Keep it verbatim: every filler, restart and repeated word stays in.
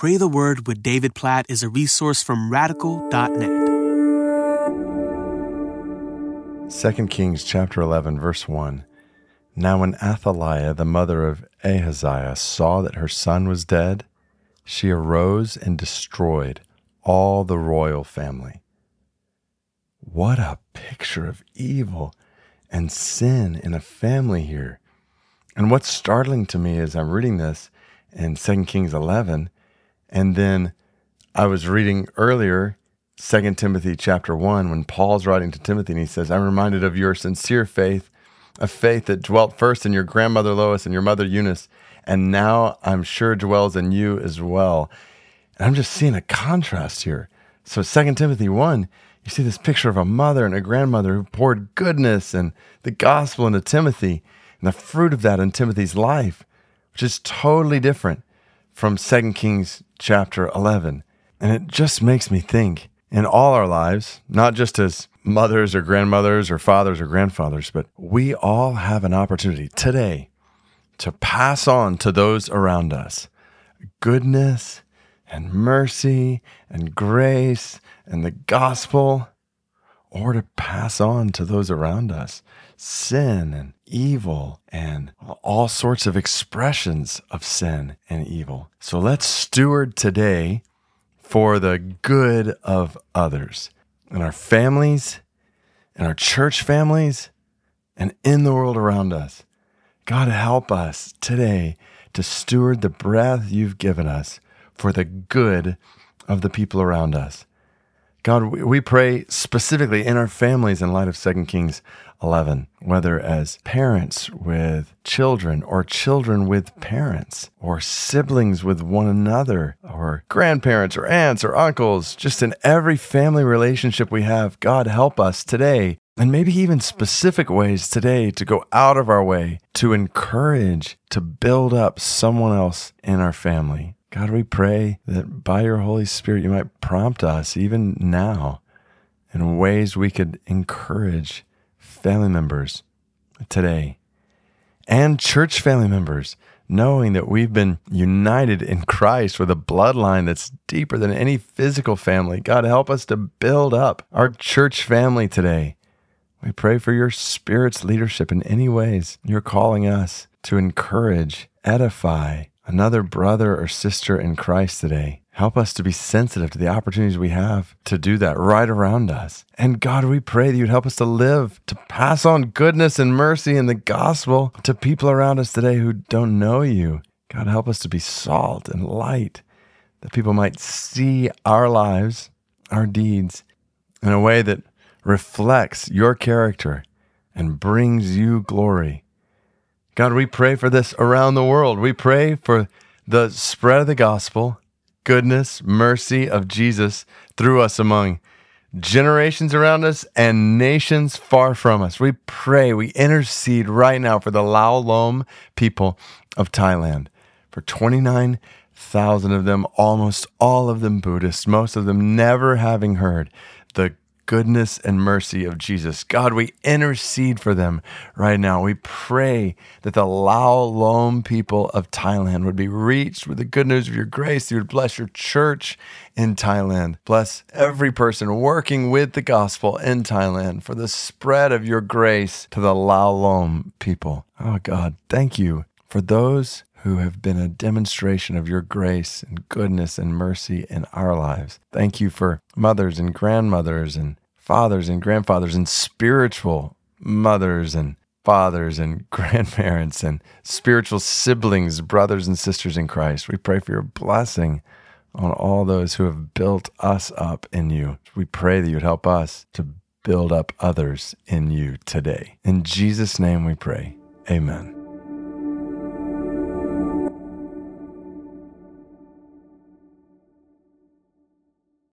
Pray the Word with David Platt is a resource from radical dot net. Second Kings chapter eleven, verse one. Now when Athaliah, the mother of Ahaziah, saw that her son was dead, she arose and destroyed all the royal family. What a picture of evil and sin in a family here. And what's startling to me is I'm reading this in Second Kings eleven, and then I was reading earlier Second Timothy chapter one, when Paul's writing to Timothy, and he says, I'm reminded of your sincere faith, a faith that dwelt first in your grandmother Lois and your mother Eunice, and now I'm sure dwells in you as well. And I'm just seeing a contrast here. So Second Timothy one, you see this picture of a mother and a grandmother who poured goodness and the gospel into Timothy, and the fruit of that in Timothy's life, which is totally different from Second Kings chapter eleven. And it just makes me think, in all our lives, not just as mothers or grandmothers or fathers or grandfathers, but we all have an opportunity today to pass on to those around us goodness and mercy and grace and the gospel, or to pass on to those around us sin and evil and all sorts of expressions of sin and evil. So let's steward today for the good of others in our families, in our church families, and in the world around us. God, help us today to steward the breath you've given us for the good of the people around us. God, we pray specifically in our families in light of Second Kings eleven, whether as parents with children or children with parents or siblings with one another or grandparents or aunts or uncles, just in every family relationship we have. God, help us today, and maybe even specific ways today, to go out of our way to encourage, to build up someone else in our family. God, we pray that by your Holy Spirit, you might prompt us even now in ways we could encourage family members today and church family members, knowing that we've been united in Christ with a bloodline that's deeper than any physical family. God, help us to build up our church family today. We pray for your Spirit's leadership in any ways you're calling us to encourage, edify another brother or sister in Christ today. Help us to be sensitive to the opportunities we have to do that right around us. And God, we pray that you'd help us to live, to pass on goodness and mercy and the gospel to people around us today who don't know you. God, help us to be salt and light, that people might see our lives, our deeds, in a way that reflects your character and brings you glory. God, we pray for this around the world. We pray for the spread of the gospel, goodness, mercy of Jesus through us among generations around us and nations far from us. We pray, we intercede right now for the Lao Lom people of Thailand, for twenty-nine thousand of them, almost all of them Buddhists, most of them never having heard the goodness and mercy of Jesus. God, we intercede for them right now. We pray that the Lao Lom people of Thailand would be reached with the good news of your grace. You would bless your church in Thailand. Bless every person working with the gospel in Thailand for the spread of your grace to the Lao Lom people. Oh God, thank you for those who have been a demonstration of your grace and goodness and mercy in our lives. Thank you for mothers and grandmothers and fathers and grandfathers and spiritual mothers and fathers and grandparents and spiritual siblings, brothers and sisters in Christ. We pray for your blessing on all those who have built us up in you. We pray that you'd help us to build up others in you today. In Jesus' name we pray. Amen.